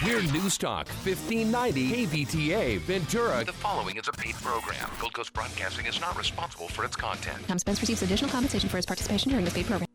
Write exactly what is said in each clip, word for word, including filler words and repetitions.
Hear News Talk fifteen ninety K B T A Ventura. The following is a paid program. Gold Coast Broadcasting is not responsible for its content. Tom Spence receives additional compensation for his participation during this paid program.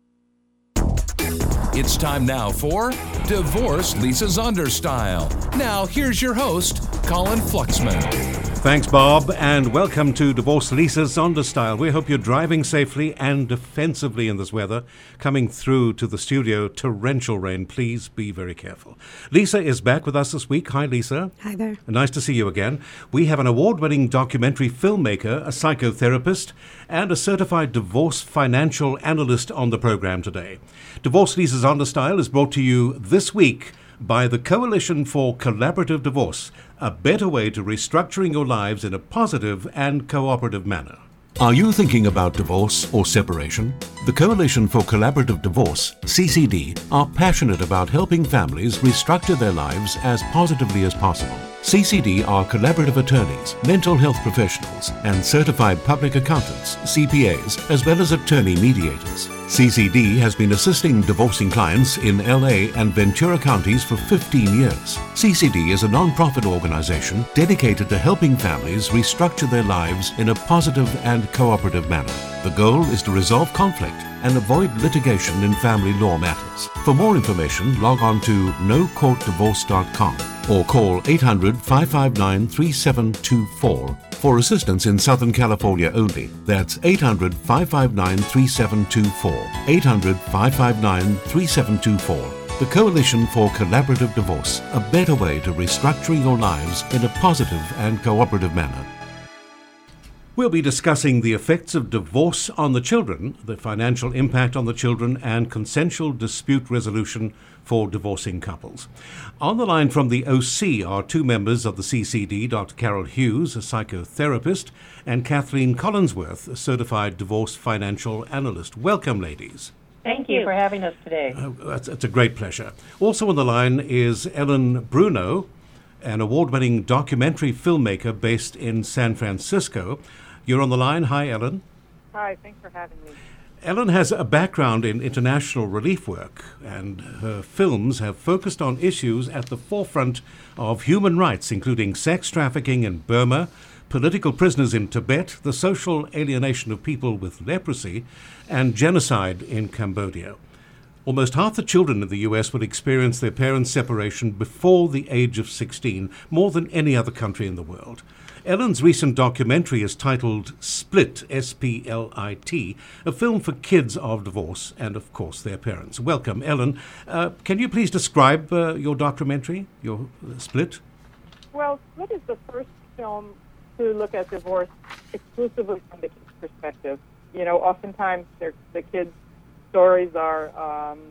It's time now for Divorce Lisa Zonder Style. Now, here's your host, Colin Fluxman. Thanks, Bob, and welcome to Divorce Lisa Zonder Style. We hope you're driving safely and defensively in this weather. Coming through to the studio, torrential rain. Please be very careful. Lisa is back with us this week. Hi, Lisa. Hi there. Nice to see you again. We have an award-winning documentary filmmaker, a psychotherapist, and a certified divorce financial analyst on the program today. Divorce Lisa Zonder Style is brought to you this week by the Coalition for Collaborative Divorce, a better way to restructuring your lives in a positive and cooperative manner. Are you thinking about divorce or separation? The Coalition for Collaborative Divorce, C C D, are passionate about helping families restructure their lives as positively as possible. C C D are collaborative attorneys, mental health professionals, and certified public accountants, C P As, as well as attorney mediators. C C D has been assisting divorcing clients in L A and Ventura counties for fifteen years. C C D is a non-profit organization dedicated to helping families restructure their lives in a positive and cooperative manner. The goal is to resolve conflict and avoid litigation in family law matters. For more information, log on to no court divorce dot com or call eight hundred, five five nine, three seven two four for assistance in Southern California only. That's eight hundred, five five nine, three seven two four. eight hundred, five five nine, three seven two four. The Coalition for Collaborative Divorce, a better way to restructuring your lives in a positive and cooperative manner. We'll be discussing the effects of divorce on the children, the financial impact on the children, and consensual dispute resolution for divorcing couples. On the line from the O C are two members of the C C D, Doctor Carol Hughes, a psychotherapist, and Kathleen Collinsworth, a certified divorce financial analyst. Welcome, ladies. Thank you for having us today. Uh, it's, it's a great pleasure. Also on the line is Ellen Bruno, an award-winning documentary filmmaker based in San Francisco. You're on the line. Hi, Ellen. Hi, thanks for having me. Ellen has a background in international relief work, and her films have focused on issues at the forefront of human rights, including sex trafficking in Burma, political prisoners in Tibet, the social alienation of people with leprosy, and genocide in Cambodia. Almost half the children in the U S would experience their parents' separation before the age of sixteen, more than any other country in the world. Ellen's recent documentary is titled Split, S P L I T, a film for kids of divorce and, of course, their parents. Welcome, Ellen. Uh, can you please describe uh, your documentary, your uh, Split? Well, Split is the first film to look at divorce exclusively from the kid's perspective. You know, oftentimes the kids' stories are um,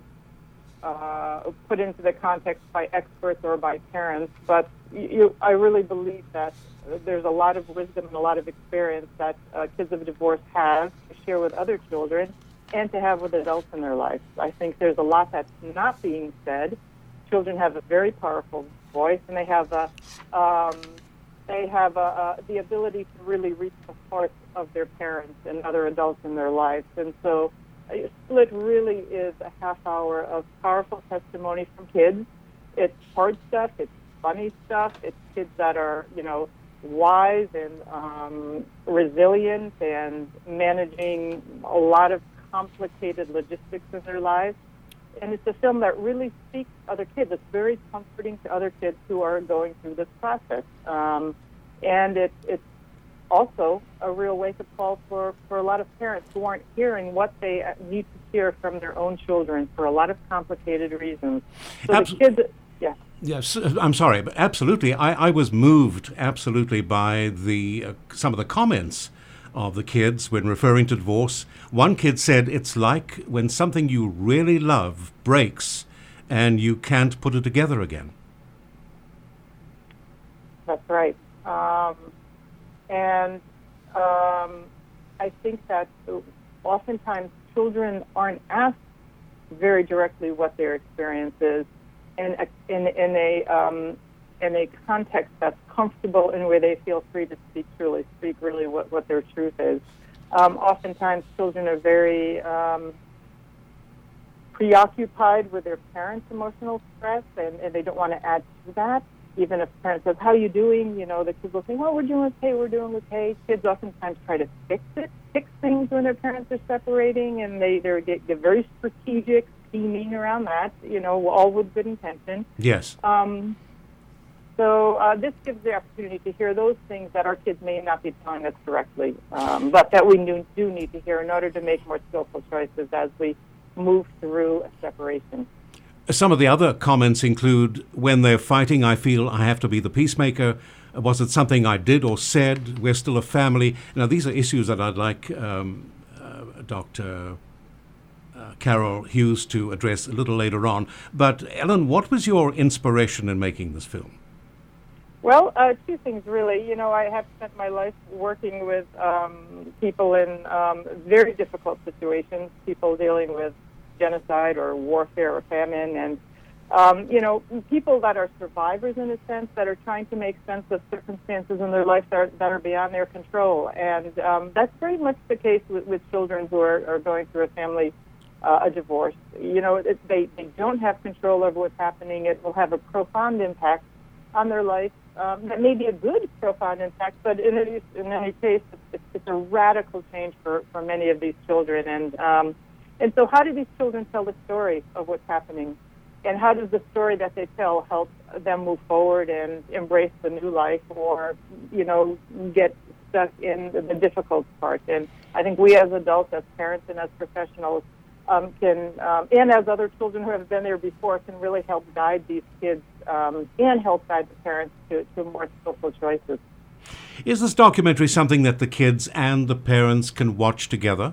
uh, put into the context by experts or by parents, but you, I really believe that there's a lot of wisdom and a lot of experience that uh, kids of divorce have to share with other children and to have with adults in their lives. I think there's a lot that's not being said. Children have a very powerful voice, and they have a, um, they have a, a, the ability to really reach the heart of their parents and other adults in their lives. And so uh, Split really is a half hour of powerful testimony from kids. It's hard stuff. It's funny stuff. It's kids that are, you know, wise and um, resilient and managing a lot of complicated logistics in their lives. And it's a film that really speaks to other kids. It's very comforting to other kids who are going through this process. Um, and it, it's also a real wake-up call for, for a lot of parents who aren't hearing what they need to hear from their own children for a lot of complicated reasons. So Abs- the kids... Yeah. Yes, I'm sorry, but absolutely. I, I was moved absolutely by the uh, some of the comments of the kids when referring to divorce. One kid said it's like when something you really love breaks and you can't put it together again. That's right. Um, and um, I think that oftentimes children aren't asked very directly what their experience is. In a, in, in a um, in a context that's comfortable and where they feel free to speak truly, speak really what, what their truth is. Um, oftentimes, children are very um, preoccupied with their parents' emotional stress, and, and they don't want to add to that. Even if a parent says, how are you doing? You know, the kids will say, well, we're doing okay, we're doing okay. Kids oftentimes try to fix it, fix things when their parents are separating, and they they're, they're very strategic, scheming around that, you know, all with good intention. Yes. Um, so uh, this gives the opportunity to hear those things that our kids may not be telling us directly, um, but that we do, do need to hear in order to make more skillful choices as we move through a separation. Some of the other comments include, when they're fighting, I feel I have to be the peacemaker. Was it something I did or said? We're still a family. Now, these are issues that I'd like um, uh, Doctor Uh, Carol Hughes to address a little later on. But, Ellen, what was your inspiration in making this film? Well, uh, two things, really. You know, I have spent my life working with um, people in um, very difficult situations, people dealing with genocide or warfare or famine, and, um, you know, people that are survivors in a sense, that are trying to make sense of circumstances in their life that are, that are beyond their control. And um, that's very much the case with, with children who are, are going through a family, uh, a divorce. You know, it, they, they don't have control over what's happening. It will have a profound impact on their life. Um, that may be a good profound impact, but in any, in any case, it's, it's a radical change for, for many of these children. And um, and so how do these children tell the story of what's happening? And how does the story that they tell help them move forward and embrace the new life, or, you know, get stuck in the, the difficult part? And I think we as adults, as parents and as professionals, um, can, um, and as other children who have been there before, can really help guide these kids um, and help guide the parents to, to more skillful choices. Is this documentary something that the kids and the parents can watch together?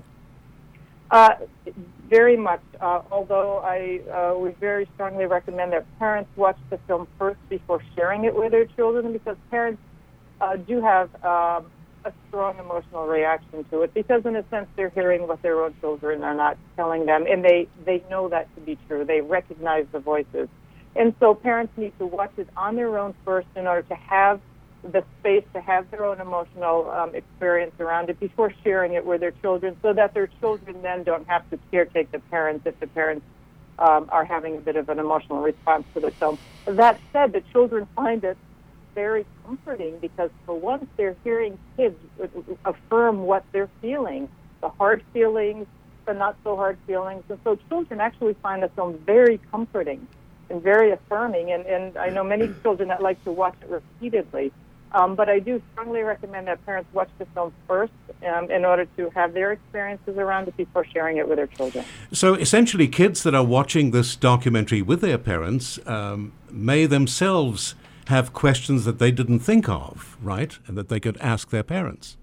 Uh, very much, uh, although I uh, would very strongly recommend that parents watch the film first before sharing it with their children, because parents uh, do have uh, a strong emotional reaction to it, because in a sense they're hearing what their own children are not telling them, and they, they know that to be true. They recognize the voices. And so parents need to watch it on their own first in order to have the space to have their own emotional um, experience around it before sharing it with their children, so that their children then don't have to caretake the parents if the parents um, are having a bit of an emotional response to the film. That said, the children find it very comforting, because for once they're hearing kids affirm what they're feeling, the hard feelings, the not so hard feelings. And so children actually find the film very comforting and very affirming. And, and I know many children that like to watch it repeatedly. Um, but I do strongly recommend that parents watch the film first um, in order to have their experiences around it before sharing it with their children. So essentially, kids that are watching this documentary with their parents um, may themselves have questions that they didn't think of, right? And that they could ask their parents.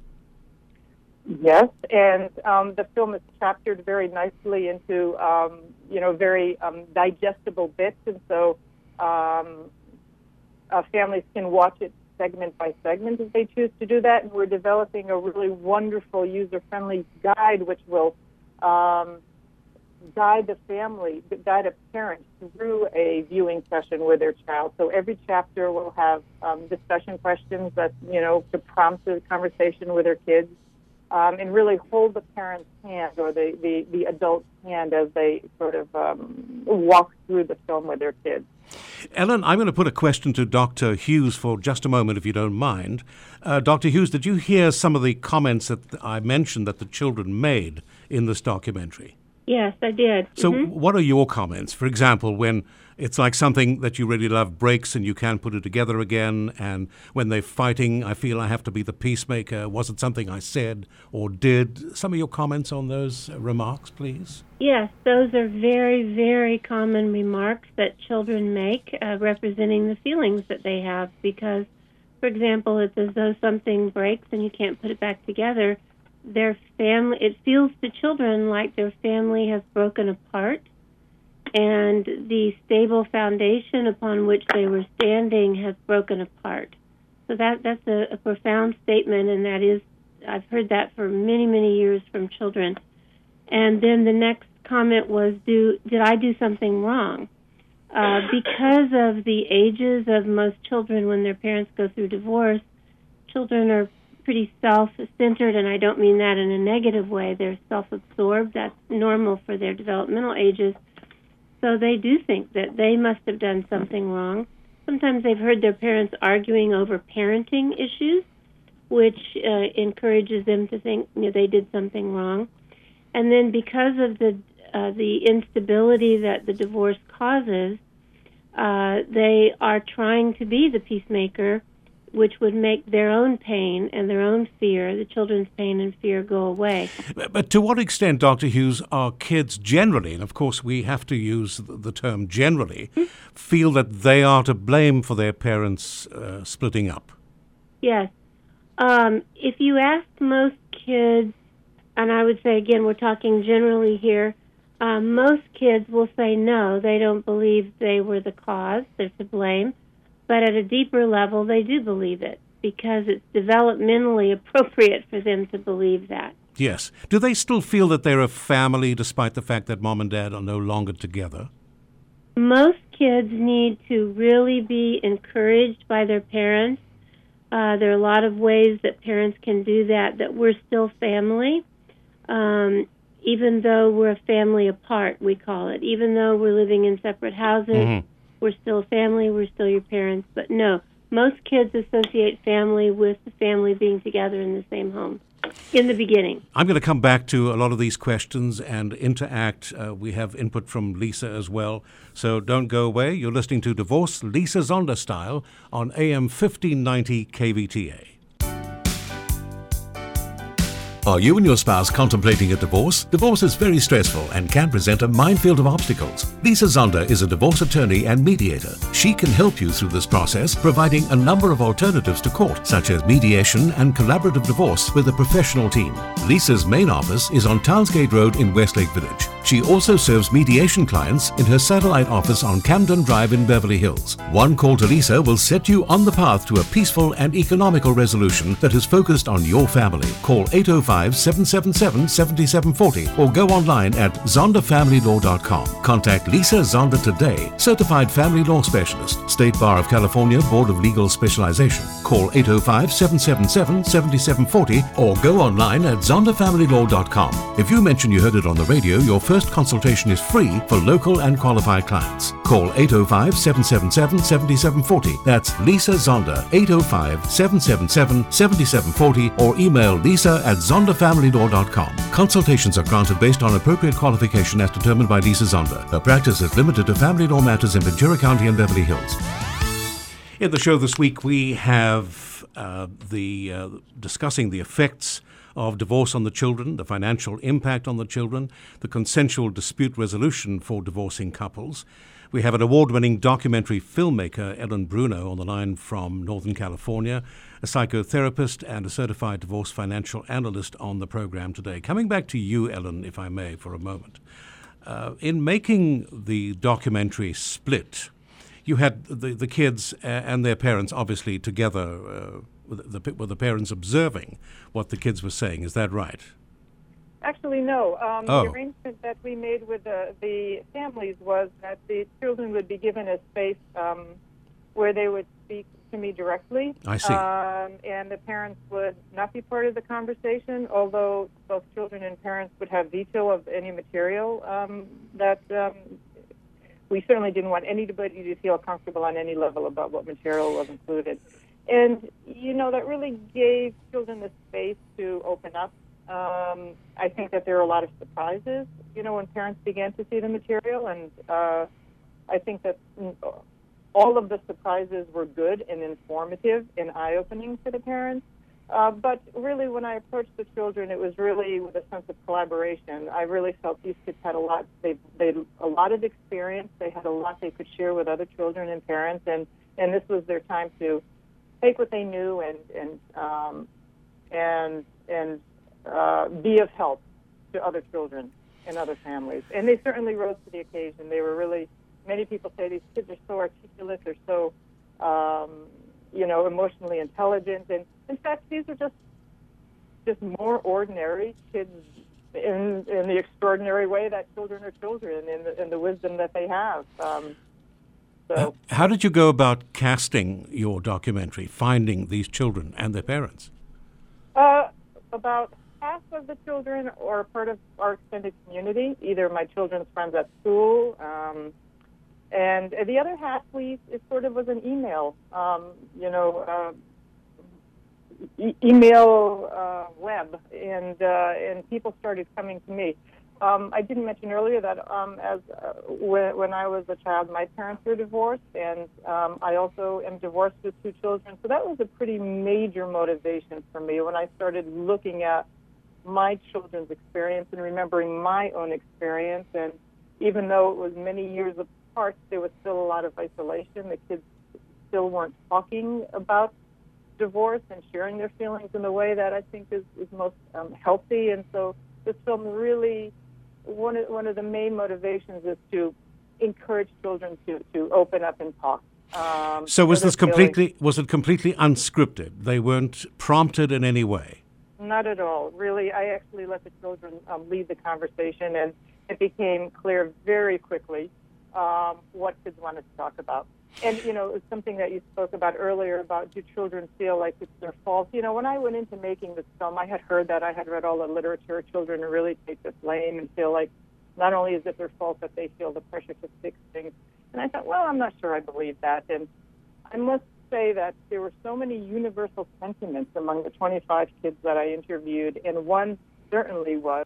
Yes, and um, the film is chaptered very nicely into, um, you know, very um, digestible bits. And so um, uh, families can watch it segment by segment if they choose to do that. And we're developing a really wonderful user-friendly guide which will um, guide the family, guide a parent through a viewing session with their child. So every chapter will have um, discussion questions that, you know, to prompt a conversation with their kids, um, and really hold the parent's hand or the, the, the adult's hand as they sort of um, walk through the film with their kids. Ellen, I'm going to put a question to Doctor Hughes for just a moment, if you don't mind. Uh, Doctor Hughes, did you hear some of the comments that I mentioned that the children made in this documentary? Yes, I did. So mm-hmm. what are your comments? For example, when it's like something that you really love breaks and you can't put it together again, and when they're fighting, I feel I have to be the peacemaker. Was it something I said or did? Some of your comments on those remarks, please. Yes, those are very, very common remarks that children make, uh, representing the feelings that they have. Because, for example, it's as though something breaks and you can't put it back together. Their family, it feels to children like their family has broken apart, and the stable foundation upon which they were standing has broken apart. So that that's a, a profound statement, and that is, I've heard that for many, many years from children. And then the next comment was, do did I do something wrong? Uh, because of the ages of most children when their parents go through divorce, children are pretty self-centered, and I don't mean that in a negative way. They're self-absorbed. That's normal for their developmental ages. So they do think that they must have done something wrong. Sometimes they've heard their parents arguing over parenting issues, which uh, encourages them to think, you know, they did something wrong. And then because of the uh, the instability that the divorce causes, uh, they are trying to be the peacemaker, which would make their own pain and their own fear, the children's pain and fear, go away. But, but to what extent, Doctor Hughes, are kids generally, and of course we have to use the, the term generally, mm-hmm. feel that they are to blame for their parents uh, splitting up? Yes. Um, if you ask most kids, and I would say, again, we're talking generally here, um, most kids will say no, they don't believe they were the cause, they're to blame. But at a deeper level, they do believe it because it's developmentally appropriate for them to believe that. Yes. Do they still feel that they're a family despite the fact that mom and dad are no longer together? Most kids need to really be encouraged by their parents. Uh, there are a lot of ways that parents can do that, that we're still family, um, even though we're a family apart, we call it. Even though we're living in separate houses, mm-hmm. we're still family, we're still your parents. But no, most kids associate family with the family being together in the same home in the beginning. I'm going to come back to a lot of these questions and interact. Uh, we have input from Lisa as well. So don't go away. You're listening to Divorce Lisa Zonder Style on A M fifteen ninety K V T A. Are you and your spouse contemplating a divorce? Divorce is very stressful and can present a minefield of obstacles. Lisa Zonder is a divorce attorney and mediator. She can help you through this process, providing a number of alternatives to court, such as mediation and collaborative divorce with a professional team. Lisa's main office is on Townsgate Road in Westlake Village. She also serves mediation clients in her satellite office on Camden Drive in Beverly Hills. One call to Lisa will set you on the path to a peaceful and economical resolution that is focused on your family. Call eight oh five, seven seven seven, seven seven four oh or go online at zonder family law dot com. Contact Lisa Zonder today, certified family law specialist, State Bar of California Board of Legal Specialization. Call eight oh five, seven seven seven, seven seven four oh or go online at zonder family law dot com. If you mention you heard it on the radio, your first consultation is free for local and qualified clients. Call eight oh five, seven seven seven, seven seven four oh. That's Lisa Zonder, eight oh five, seven seven seven, seven seven four oh or email lisa at zonder family law dot com. Consultations are granted based on appropriate qualification as determined by Lisa Zonder. Her practice is limited to family law matters in Ventura County and Beverly Hills. In the show this week, we have uh, the uh, discussing the effects of divorce on the children, the financial impact on the children, the consensual dispute resolution for divorcing couples. We have an award-winning documentary filmmaker, Ellen Bruno, on the line from Northern California, a psychotherapist and a certified divorce financial analyst on the program today. Coming back to you, Ellen, if I may, for a moment. Uh, in making the documentary Split, you had the, the kids and their parents obviously together, uh, with, the, with the parents observing what the kids were saying. Is that right? Actually, no. Um, oh. The arrangement that we made with the, the families was that the children would be given a space um, where they would speak to me directly. I see. Um, and the parents would not be part of the conversation, although both children and parents would have veto of any material um, that um, we certainly didn't want anybody to feel comfortable on any level about what material was included. And, you know, that really gave children the space to open up. Um, I think that there are a lot of surprises, you know, when parents began to see the material, and uh, I think that all of the surprises were good and informative and eye-opening for the parents. Uh, but really, when I approached the children, it was really with a sense of collaboration. I really felt these kids had a lot. They they had a lot of experience. They had a lot they could share with other children and parents, and, and this was their time to take what they knew and and um, and and uh, be of help to other children and other families. And they certainly rose to the occasion. They were really. Many people say these kids are so articulate. They're so um, you know, emotionally intelligent, and in fact, these are just just more ordinary kids in in the extraordinary way that children are children, in the, in the wisdom that they have. Um, so, how did you go about casting your documentary, finding these children and their parents? Uh, about half of the children are part of our extended community, either my children's friends at school, um, and the other half we it sort of was an email, um, you know, uh, e- email uh, web, and uh, and people started coming to me. Um, I didn't mention earlier that um, as uh, when, when I was a child, my parents were divorced, and um, I also am divorced with two children. So that was a pretty major motivation for me when I started looking at my children's experience and remembering my own experience. And even though it was many years apart, there was still a lot of isolation. The kids still weren't talking about divorce and sharing their feelings in the way that I think is, is most um, healthy. And so this film really... One of, one of the main motivations is to encourage children to, to open up and talk. Um, so was this completely feelings. was it completely unscripted? They weren't prompted in any way? Not at all. Really, I actually let the children um, lead the conversation, and it became clear very quickly um, what kids wanted to talk about. And, you know, it's something that you spoke about earlier about do children feel like it's their fault. You know, when I went into making this film, I had heard that. I had read all the literature. Children really take the blame and feel like not only is it their fault, but they feel the pressure to fix things. And I thought, well, I'm not sure I believe that. And I must say that there were so many universal sentiments among the twenty-five kids that I interviewed, and one certainly was,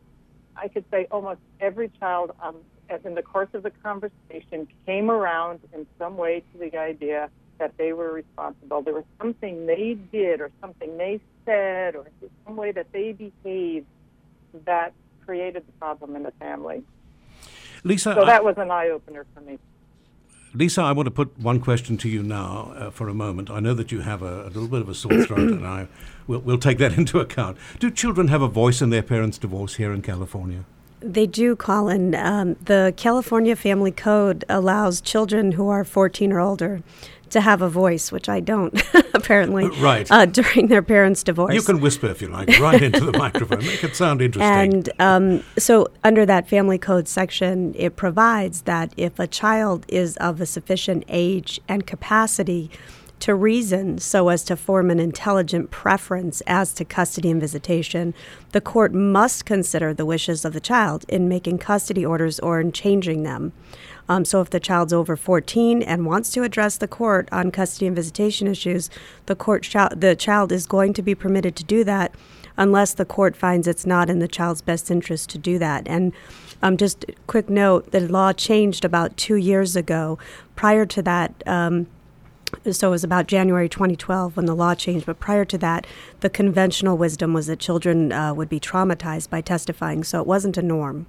I could say almost every child um, in the course of the conversation came around in some way to the idea that they were responsible. There was something they did or something they said or some way that they behaved that created the problem in the family. Lisa, so that I, was an eye-opener for me. Lisa, I want to put one question to you now uh, for a moment. I know that you have a, a little bit of a sore throat, and I we'll, we'll take that into account. Do children have a voice in their parents' divorce here in California? They do, Colin. Um, the California Family Code allows children who are fourteen or older to have a voice, which I don't, apparently, right. uh, during their parents' divorce. You can whisper if you like, right into the microphone. Make it sound interesting. And um, so under that Family Code section, it provides that if a child is of a sufficient age and capacity to reason so as to form an intelligent preference as to custody and visitation, the court must consider the wishes of the child in making custody orders or in changing them. Um, so if the child's over fourteen and wants to address the court on custody and visitation issues, the court sh- the child is going to be permitted to do that unless the court finds it's not in the child's best interest to do that. And um, just a quick note, the law changed about two years ago. Prior to that, um, so it was about January twenty twelve when the law changed, but prior to that, the conventional wisdom was that children uh, would be traumatized by testifying, so it wasn't a norm.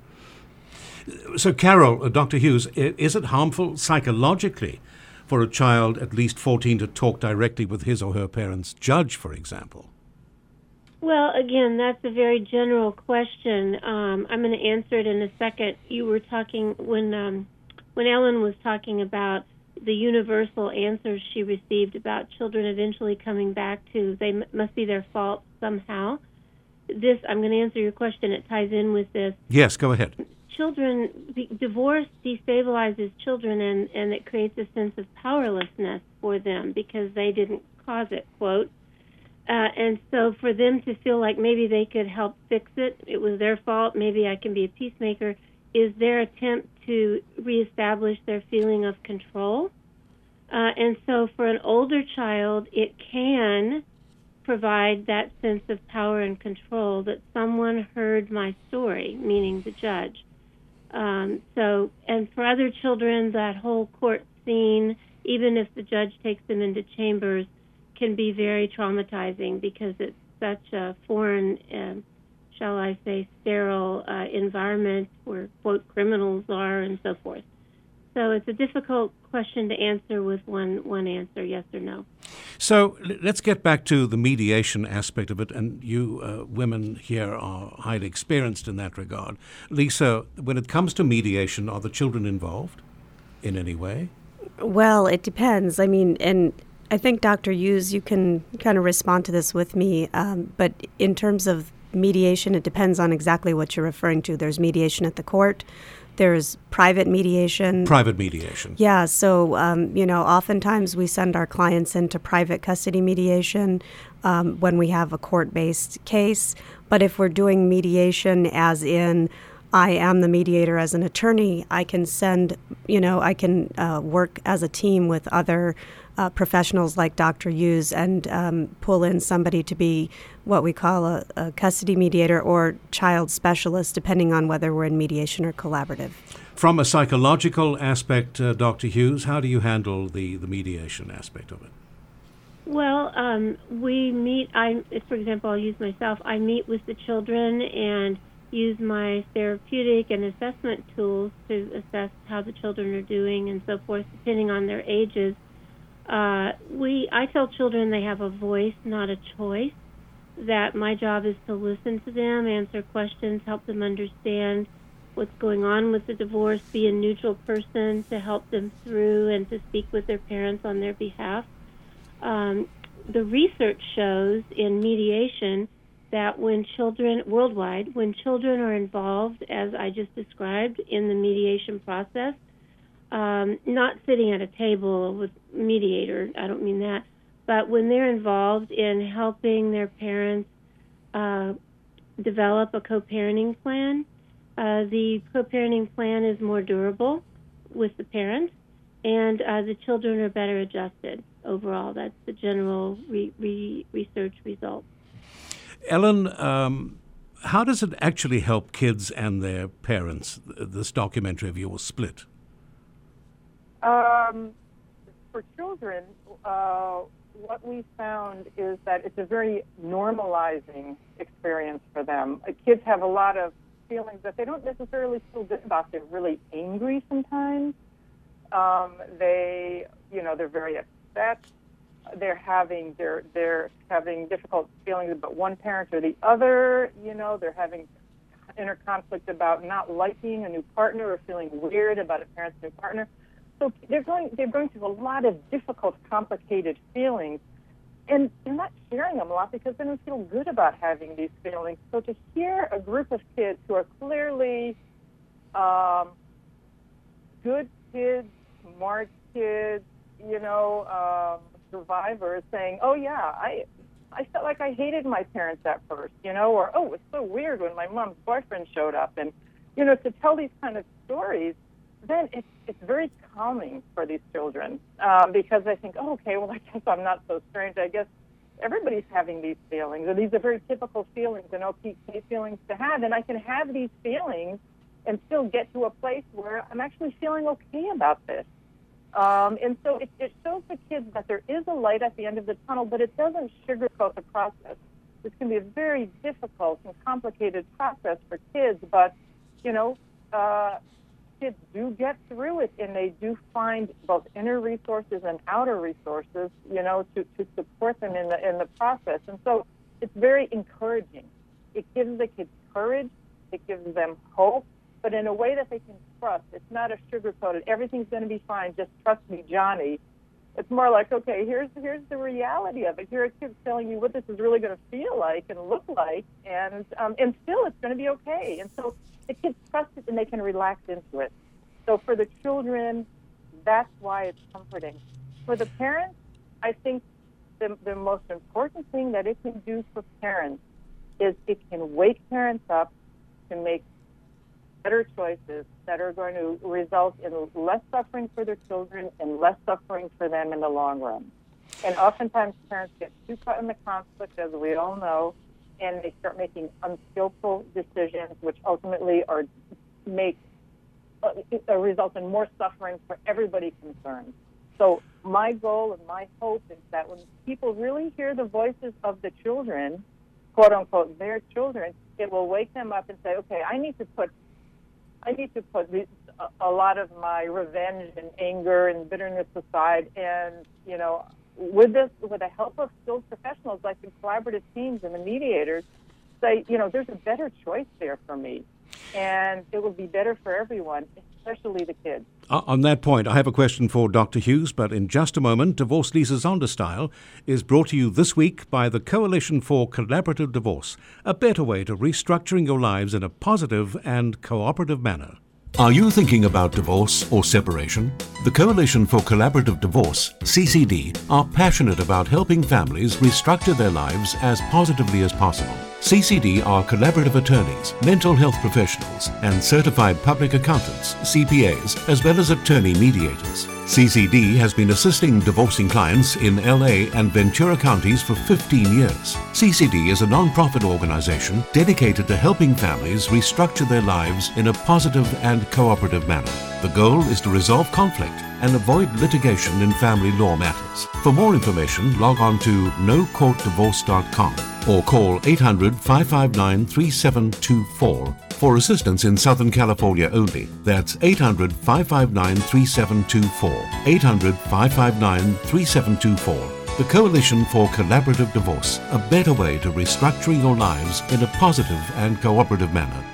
So, Carol, uh, Doctor Hughes, I- is it harmful psychologically for a child at least fourteen to talk directly with his or her parents' judge, for example? Well, again, that's a very general question. Um, I'm going to answer it in a second. You were talking, when um, when Ellen was talking about the universal answers she received about children eventually coming back to they m- must be their fault somehow. This, I'm going to answer your question. It ties in with this. Yes, go ahead. Children, the divorce destabilizes children, and, and it creates a sense of powerlessness for them because they didn't cause it, quote. Uh, and so for them to feel like maybe they could help fix it, it was their fault, maybe I can be a peacemaker, is their attempt to reestablish their feeling of control. Uh, and so for an older child, it can provide that sense of power and control that someone heard my story, meaning the judge. Um, so, and for other children, that whole court scene, even if the judge takes them into chambers, can be very traumatizing because it's such a foreign, um, shall I say, sterile uh, environment where, quote, criminals are and so forth. So it's a difficult question to answer with one, one answer, yes or no. So l- let's get back to the mediation aspect of it, and you uh, women here are highly experienced in that regard. Lisa, when it comes to mediation, are the children involved in any way? Well, it depends. I mean, and I think, Doctor Hughes, you can kind of respond to this with me, um, but in terms of mediation, it depends on exactly what you're referring to. There's mediation at the court, There's private mediation. Private mediation. Yeah, so, um, you know, oftentimes we send our clients into private custody mediation um, when we have a court-based case. But if we're doing mediation as in I am the mediator as an attorney, I can send, you know, I can uh, work as a team with other uh, professionals like Doctor Hughes and um, pull in somebody to be what we call a, a custody mediator or child specialist, depending on whether we're in mediation or collaborative. From a psychological aspect, uh, Doctor Hughes, how do you handle the, the mediation aspect of it? Well, um, we meet, I, for example, I'll use myself, I meet with the children and use my therapeutic and assessment tools to assess how the children are doing and so forth, depending on their ages. Uh, we, I tell children they have a voice, not a choice, that my job is to listen to them, answer questions, help them understand what's going on with the divorce, be a neutral person to help them through and to speak with their parents on their behalf. Um, the research shows in mediation that when children, worldwide, when children are involved, as I just described, in the mediation process, um, not sitting at a table with mediator, I don't mean that, but when they're involved in helping their parents uh, develop a co-parenting plan, uh, the co-parenting plan is more durable with the parents, and uh, the children are better adjusted overall. That's the general re- re- research result. Ellen, um, how does it actually help kids and their parents, this documentary of yours, Split? Um, for children, uh, what we found is that it's a very normalizing experience for them. Uh, kids have a lot of feelings that they don't necessarily feel good about. They're really angry sometimes. Um, they, you know, they're very upset. They're having they're they're having difficult feelings about one parent or the other. You know, they're having inner conflict about not liking a new partner or feeling weird about a parent's new partner. So they're going they're going through a lot of difficult, complicated feelings, and they're not sharing them a lot because they don't feel good about having these feelings. So to hear a group of kids who are clearly um, good kids, smart kids, you know. Um, survivors saying, oh yeah, I I felt like I hated my parents at first, you know, or oh, it was so weird when my mom's boyfriend showed up. And, you know, to tell these kind of stories, then it's, it's very calming for these children um, because they think, oh, okay, well, I guess I'm not so strange. I guess everybody's having these feelings, or these are very typical feelings and O P K feelings to have, and I can have these feelings and still get to a place where I'm actually feeling okay about this. Um, and so it, it shows the kids that there is a light at the end of the tunnel, but it doesn't sugarcoat the process. This can be a very difficult and complicated process for kids, but, you know, uh, kids do get through it, and they do find both inner resources and outer resources, you know, to, to support them in the in the process. And so it's very encouraging. It gives the kids courage. It gives them hope, but in a way that they can trust. It's not a sugar-coated, everything's going to be fine, just trust me, Johnny. It's more like, okay, here's here's the reality of it. Here are kids telling you what this is really going to feel like and look like, and um, and still it's going to be okay. And so the kids trust it and they can relax into it. So for the children, that's why it's comforting. For the parents, I think the, the most important thing that it can do for parents is it can wake parents up to make better choices that are going to result in less suffering for their children and less suffering for them in the long run. And oftentimes parents get too caught in the conflict, as we all know, and they start making unskillful decisions, which ultimately are make uh, result in more suffering for everybody concerned. So my goal and my hope is that when people really hear the voices of the children, quote unquote, their children, it will wake them up and say, okay, I need to put I need to put a lot of my revenge and anger and bitterness aside, and, you know, with this, with the help of skilled professionals like the collaborative teams and the mediators, say, you know, there's a better choice there for me, and it will be better for everyone, especially the kids. Uh, on that point, I have a question for Doctor Hughes, but in just a moment, Divorce Lisa Zonderstyle is brought to you this week by the Coalition for Collaborative Divorce, a better way to restructuring your lives in a positive and cooperative manner. Are you thinking about divorce or separation? The Coalition for Collaborative Divorce, C C D, are passionate about helping families restructure their lives as positively as possible. C C D are collaborative attorneys, mental health professionals, and certified public accountants, C P As, as well as attorney mediators. C C D has been assisting divorcing clients in L A and Ventura counties for fifteen years. C C D is a non-profit organization dedicated to helping families restructure their lives in a positive and cooperative manner. The goal is to resolve conflict and avoid litigation in family law matters. For more information, log on to no court divorce dot com or call eight hundred, five five nine, three seven two four for assistance in Southern California only. That's eight hundred, five five nine, three seven two four. eight hundred, five five nine, three seven two four. The Coalition for Collaborative Divorce, a better way to restructure your lives in a positive and cooperative manner.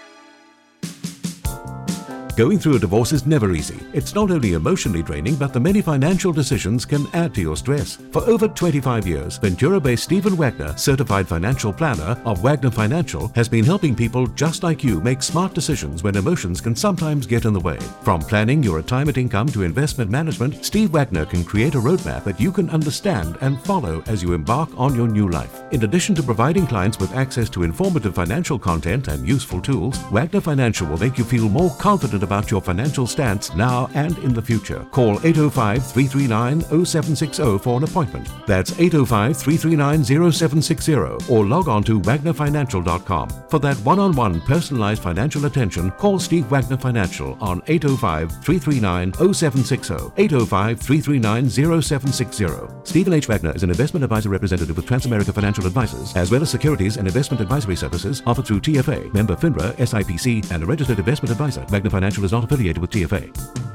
Going through a divorce is never easy. It's not only emotionally draining, but the many financial decisions can add to your stress. For over twenty-five years, Ventura-based Stephen Wagner, certified financial planner of Wagner Financial, has been helping people just like you make smart decisions when emotions can sometimes get in the way. From planning your retirement income to investment management, Steve Wagner can create a roadmap that you can understand and follow as you embark on your new life. In addition to providing clients with access to informative financial content and useful tools, Wagner Financial will make you feel more confident about your financial stance now and in the future. Call eight oh five, three three nine, oh seven six oh for an appointment. That's eight oh five, three three nine, oh seven six oh or log on to wagner financial dot com. For that one-on-one personalized financial attention, call Steve Wagner Financial on eight oh five, three three nine, oh seven six oh, eight oh five, three three nine, oh seven six oh. Stephen H. Wagner is an investment advisor representative with Transamerica Financial Advisors, as well as securities and investment advisory services offered through T F A, member FINRA, S I P C, and a registered investment advisor. Wagner Financial is not affiliated with T F A.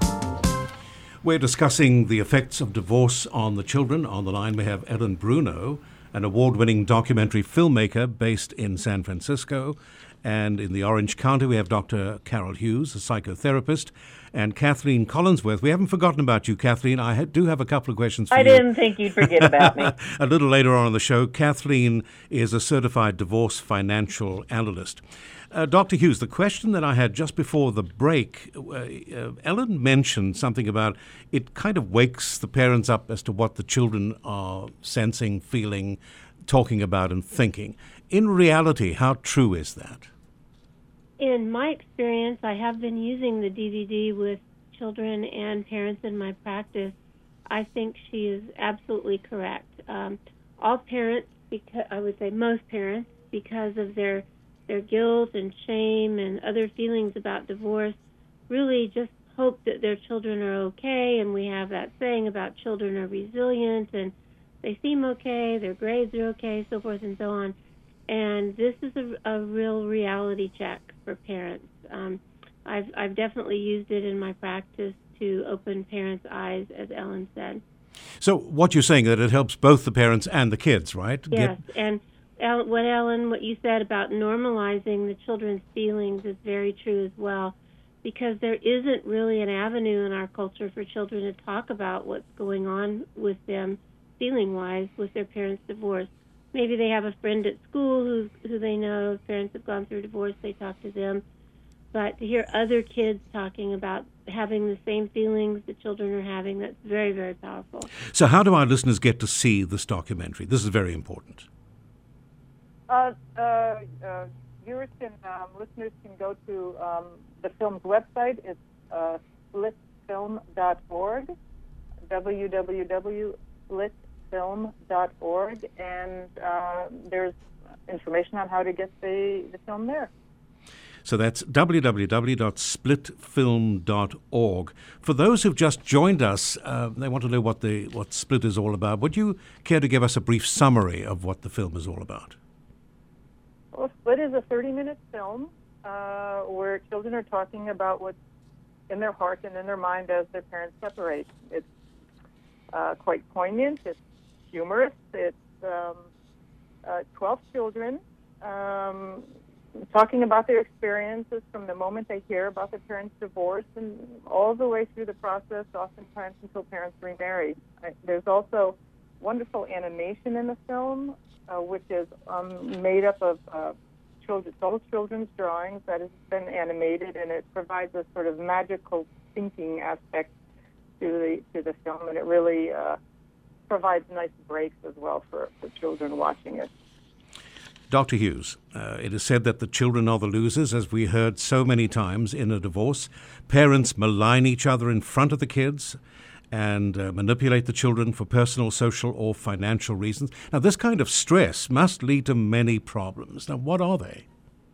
We're discussing the effects of divorce on the children. On the line, we have Ellen Bruno, an award-winning documentary filmmaker based in San Francisco. And in the Orange County, we have Doctor Carol Hughes, a psychotherapist, and Kathleen Collinsworth. We haven't forgotten about you, Kathleen. I ha- do have a couple of questions for I you. didn't think you'd forget about me. A little later on in the show, Kathleen is a certified divorce financial analyst. Uh, Doctor Hughes, the question that I had just before the break, uh, uh, Ellen mentioned something about it kind of wakes the parents up as to what the children are sensing, feeling, talking about, and thinking. In reality, how true is that? In my experience, I have been using the D V D with children and parents in my practice. I think she is absolutely correct. Um, all parents, because I would say most parents, because of their their guilt and shame and other feelings about divorce, really just hope that their children are okay. And we have that saying about children are resilient and they seem okay, their grades are okay, so forth and so on. And this is a, a real reality check for parents. Um, I've, I've definitely used it in my practice to open parents' eyes, as Ellen said. So what you're saying, that it helps both the parents and the kids, right? Yes, Get- and El- what Ellen, what you said about normalizing the children's feelings is very true as well, because there isn't really an avenue in our culture for children to talk about what's going on with them feeling-wise with their parents' divorce. Maybe they have a friend at school who who they know, parents have gone through divorce, they talk to them. But to hear other kids talking about having the same feelings the children are having, that's very, very powerful. So how do our listeners get to see this documentary? This is very important. Uh, uh, uh, viewers can, um, listeners can go to um, the film's website. It's uh, split film dot org, w w w dot split film dot org, and uh, there's information on how to get the, the film there. So that's w w w dot split film dot org. For those who've just joined us, uh, they want to know what the what Split is all about. Would you care to give us a brief summary of what the film is all about? Well, Split is a thirty-minute film uh, where children are talking about what's in their heart and in their mind as their parents separate. It's uh, quite poignant. It's humorous. It's um, uh, twelve children um, talking about their experiences from the moment they hear about their parents' divorce and all the way through the process, oftentimes until parents remarry. I, there's also wonderful animation in the film, uh, which is um, made up of uh, children, it's all children's drawings that has been animated, and it provides a sort of magical thinking aspect to the to the film, and it really uh, provides nice breaks as well for, for children watching it. Doctor Hughes, uh, it is said that the children are the losers, as we heard so many times in a divorce. Parents malign each other in front of the kids and uh, manipulate the children for personal, social, or financial reasons. Now, this kind of stress must lead to many problems. Now, what are they?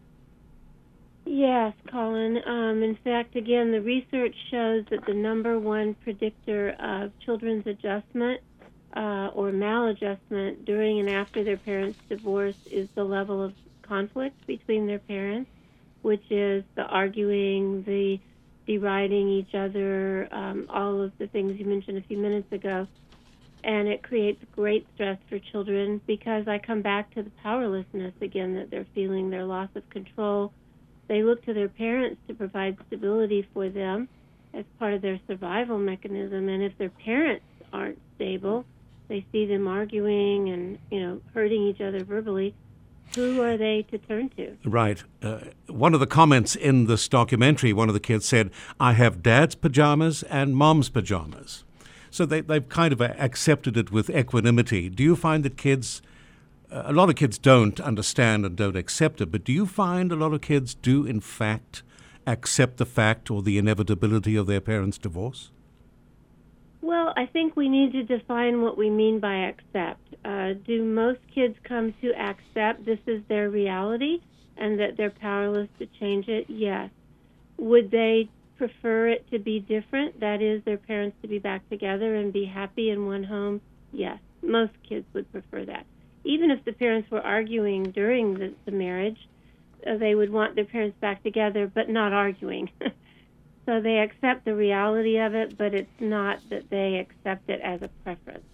Yes, Colin. Um, in fact, again, the research shows that the number one predictor of children's adjustment uh, or maladjustment during and after their parents' divorce is the level of conflict between their parents, which is the arguing, the deriding each other, um, all of the things you mentioned a few minutes ago. And it creates great stress for children because I come back to the powerlessness again that they're feeling, their loss of control. They look to their parents to provide stability for them as part of their survival mechanism. And if their parents aren't stable, they see them arguing and, you know, hurting each other verbally. Who are they to turn to? Right. Uh, one of the comments in this documentary, one of the kids said, I have dad's pajamas and mom's pajamas. So they, they've kind of accepted it with equanimity. Do you find that kids, uh, a lot of kids don't understand and don't accept it, but do you find a lot of kids do in fact accept the fact or the inevitability of their parents' divorce? Well, I think we need to define what we mean by accept. Uh, do most kids come to accept this is their reality and that they're powerless to change it? Yes. Would they prefer it to be different? That is, their parents to be back together and be happy in one home? Yes. Most kids would prefer that. Even if the parents were arguing during the, the marriage, uh, they would want their parents back together but not arguing. So they accept the reality of it, but it's not that they accept it as a preference.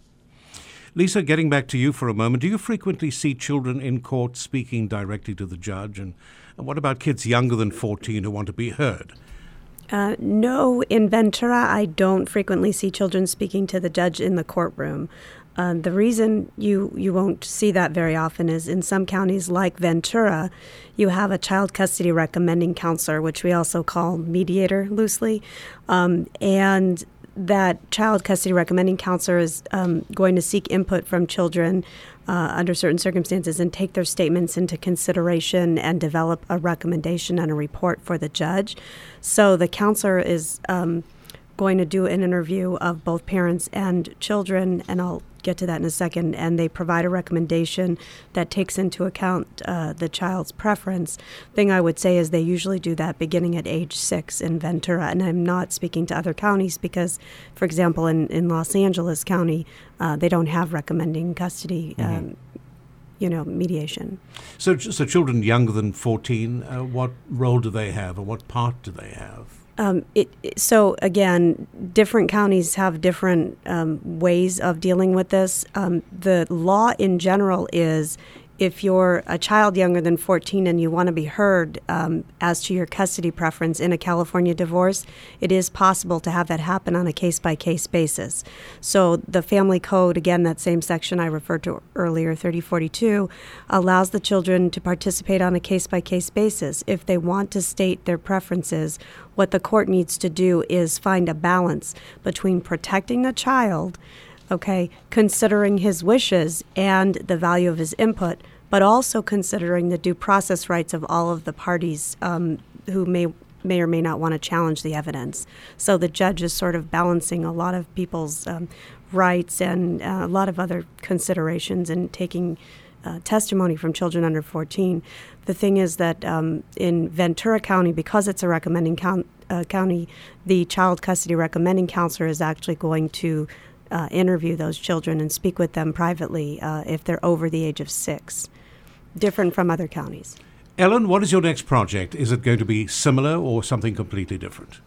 Lisa, getting back to you for a moment, do you frequently see children in court speaking directly to the judge? And, and what about kids younger than fourteen who want to be heard? Uh, no, in Ventura, I don't frequently see children speaking to the judge in the courtroom. Uh, the reason you, you won't see that very often is in some counties like Ventura, you have a child custody recommending counselor, which we also call mediator loosely, um, and that child custody recommending counselor is um, going to seek input from children uh, under certain circumstances and take their statements into consideration and develop a recommendation and a report for the judge. So the counselor is um, going to do an interview of both parents and children, and I'll get to that in a second, and they provide a recommendation that takes into account uh, the child's preference. Thing I would say is they usually do that beginning at age six in Ventura, and I'm not speaking to other counties because, for example, in, in Los Angeles County, uh, they don't have recommending custody, mm-hmm. um, you know, mediation. So, so children younger than fourteen, uh, what role do they have, or what part do they have? Um, it, so, again, different counties have different um, ways of dealing with this. Um, the law in general is if you're a child younger than fourteen and you want to be heard um, as to your custody preference in a California divorce, it is possible to have that happen on a case-by-case basis. So the family code, again, that same section I referred to earlier, thirty forty-two, allows the children to participate on a case-by-case basis. If they want to state their preferences, what the court needs to do is find a balance between protecting the child, okay, considering his wishes and the value of his input, but also considering the due process rights of all of the parties um, who may may or may not want to challenge the evidence. So the judge is sort of balancing a lot of people's um, rights and uh, a lot of other considerations and taking uh, testimony from children under fourteen. The thing is that um, in Ventura County, because it's a recommending count, uh, county, the child custody recommending counselor is actually going to Uh, interview those children and speak with them privately uh, if they're over the age of six, different from other counties. Ellen, what is your next project? Is it going to be similar or something completely different?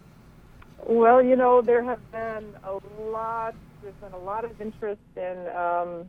Well, you know, there have been a lot, there's been a lot of interest in um,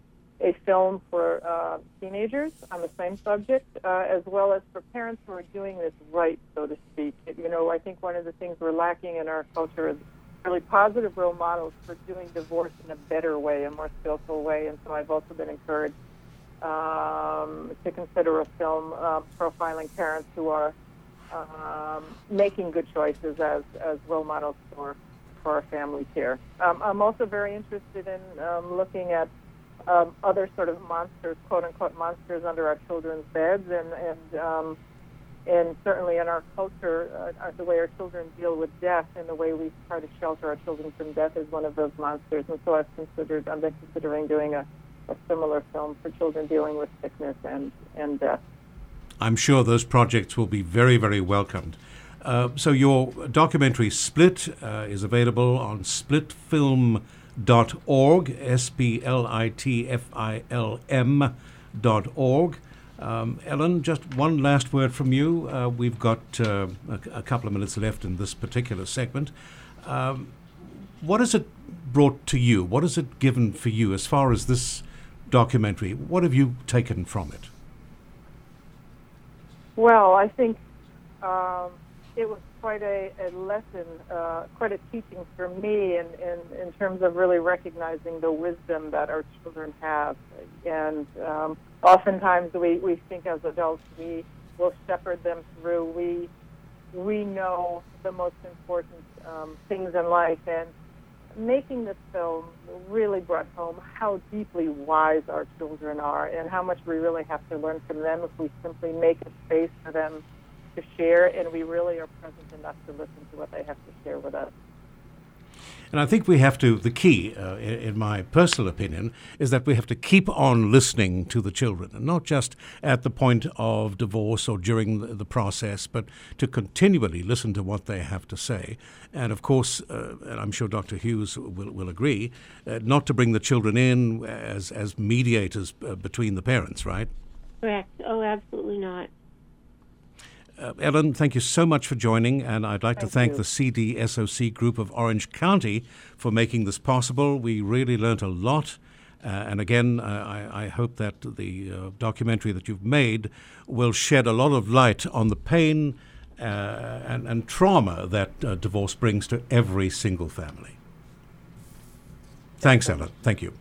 a film for uh, teenagers on the same subject, uh, as well as for parents who are doing this right, so to speak. You know, I think one of the things we're lacking in our culture is really positive role models for doing divorce in a better way, a more skillful way. And so I've also been encouraged um, to consider a film uh, profiling parents who are um, making good choices as, as role models for, for our families here. Um, I'm also very interested in um, looking at um, other sort of monsters, quote-unquote monsters under our children's beds, and, and um, And certainly in our culture, uh, the way our children deal with death and the way we try to shelter our children from death is one of those monsters. And so I've considered, I've been considering doing a, a similar film for children dealing with sickness and, and death. I'm sure those projects will be very, very welcomed. Uh, so your documentary Split uh, is available on split film dot org, S P L I T F I L M dot org. Um, Ellen, just one last word from you. Uh, we've got uh, a, a couple of minutes left in this particular segment. Um, what has it brought to you? What has it given for you as far as this documentary? What have you taken from it? Well, I think um, it was quite a, a lesson, uh, quite a teaching for me in, in, in terms of really recognizing the wisdom that our children have. And um, oftentimes we, we think as adults we will shepherd them through. We, we know the most important um, things in life. And making this film really brought home how deeply wise our children are and how much we really have to learn from them if we simply make a space for them to share, and we really are present enough to listen to what they have to share with us. And I think we have to, the key, uh, in, in my personal opinion, is that we have to keep on listening to the children, and not just at the point of divorce or during the, the process, but to continually listen to what they have to say. And of course, uh, and I'm sure Doctor Hughes will, will agree, uh, not to bring the children in as, as mediators uh, between the parents, right? Correct. Oh, absolutely not. Uh, Ellen, thank you so much for joining, and I'd like Thank to thank you. the C D S O C group of Orange County for making this possible. We really learnt a lot, uh, and again, uh, I, I hope that the uh, documentary that you've made will shed a lot of light on the pain uh, and, and trauma that uh, divorce brings to every single family. Thanks, Ellen. Thank you.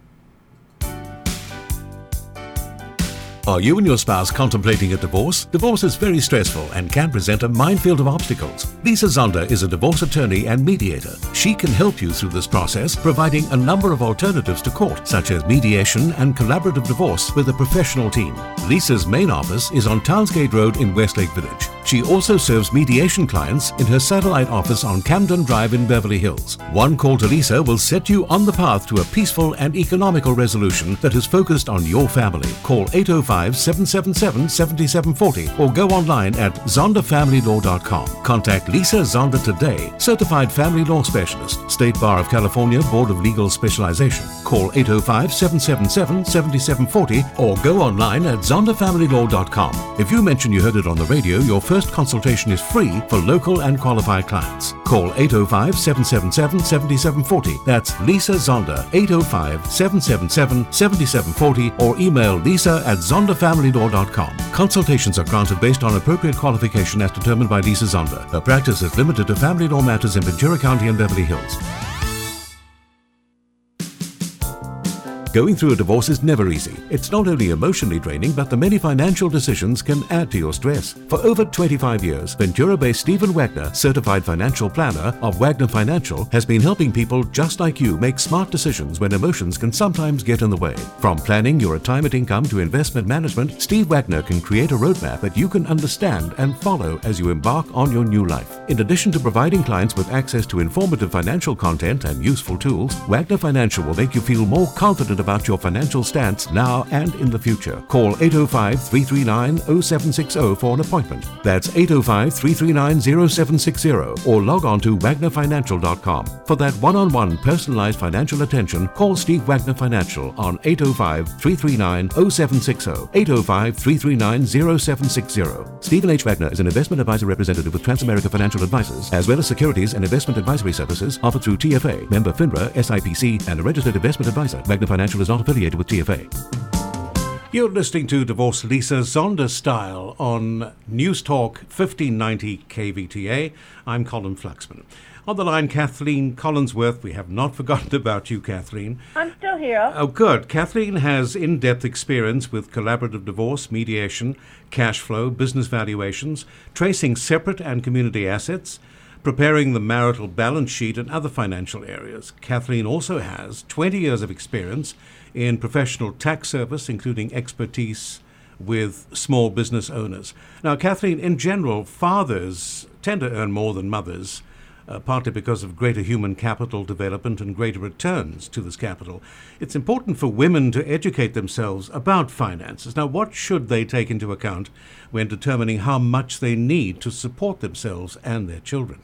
Are you and your spouse contemplating a divorce? Divorce is very stressful and can present a minefield of obstacles. Lisa Zonder is a divorce attorney and mediator. She can help you through this process, providing a number of alternatives to court, such as mediation and collaborative divorce with a professional team. Lisa's main office is on Townsgate Road in Westlake Village. She also serves mediation clients in her satellite office on Camden Drive in Beverly Hills. One call to Lisa will set you on the path to a peaceful and economical resolution that is focused on your family. Call eight oh five, seven seven seven, seven seven four oh or go online at zonder family law dot com. Contact Lisa Zonder today, certified family law specialist, State Bar of California Board of Legal Specialization. Call eight oh five, seven seven seven, seven seven four oh or go online at zonder family law dot com. If you mention you heard it on the radio, your first consultation is free for local and qualified clients. Call eight oh five, seven seven seven, seven seven four oh. That's Lisa Zonder, eight oh five, seven seven seven, seven seven four oh or email lisa at zonder family law dot com. Consultations are granted based on appropriate qualification as determined by Lisa Zonder. Her practice is limited to family law matters in Ventura County and Beverly Hills. Going through a divorce is never easy. It's not only emotionally draining, but the many financial decisions can add to your stress. For over twenty-five years, Ventura-based Stephen Wagner, certified financial planner of Wagner Financial, has been helping people just like you make smart decisions when emotions can sometimes get in the way. From planning your retirement income to investment management, Steve Wagner can create a roadmap that you can understand and follow as you embark on your new life. In addition to providing clients with access to informative financial content and useful tools, Wagner Financial will make you feel more confident about your financial stance now and in the future. Call eight oh five, three three nine, oh seven six oh for an appointment. That's eight oh five, three three nine, oh seven six oh or log on to wagner financial dot com. For that one-on-one personalized financial attention, call Steve Wagner Financial on eight oh five, three three nine, oh seven six oh, eight oh five, three three nine, oh seven six oh. Stephen H. Wagner is an investment advisor representative with Transamerica Financial Advisors, as well as securities and investment advisory services offered through T F A, member FINRA, S I P C, and a registered investment advisor. Wagner Financial is not affiliated with T F A. You're listening to Divorce Lisa Zonder Style on News Talk fifteen ninety K V T A. I'm Colin Fluxman. On the line, Kathleen Collinsworth. We have not forgotten about you, Kathleen. I'm still here. Oh, good. Kathleen has in-depth experience with collaborative divorce, mediation, cash flow, business valuations, tracing separate and community assets, preparing the marital balance sheet, and other financial areas. Kathleen also has twenty years of experience in professional tax service, including expertise with small business owners. Now, Kathleen, in general, fathers tend to earn more than mothers, uh, partly because of greater human capital development and greater returns to this capital. It's important for women to educate themselves about finances. Now, what should they take into account when determining how much they need to support themselves and their children?